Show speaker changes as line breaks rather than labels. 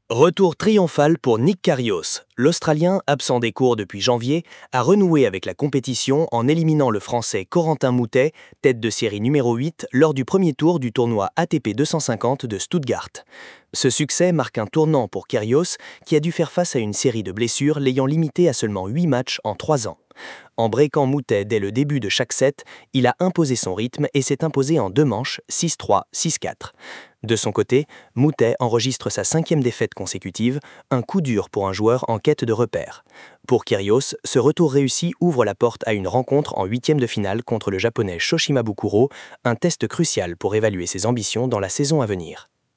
Retour triomphal pour Nick Kyrgios. L'Australien, absent des cours depuis janvier, a renoué avec la compétition en éliminant le Français Corentin Moutet, tête de série numéro 8, lors du premier tour du tournoi ATP 250 de Stuttgart. Ce succès marque un tournant pour Kyrgios, qui a dû faire face à une série de blessures l'ayant limité à seulement 8 matchs en 3 ans. En breakant Moutet dès le début de chaque set, il a imposé son rythme et s'est imposé en 2 manches, 6-3, 6-4. De son côté, Moutet enregistre sa 5e défaite consécutive, un coup dur pour un joueur en quête de repères. Pour Kyrgios, ce retour réussi ouvre la porte à une rencontre en 8e de finale contre le japonais Shoshima Bukuro, un test crucial pour évaluer ses ambitions dans la saison à venir.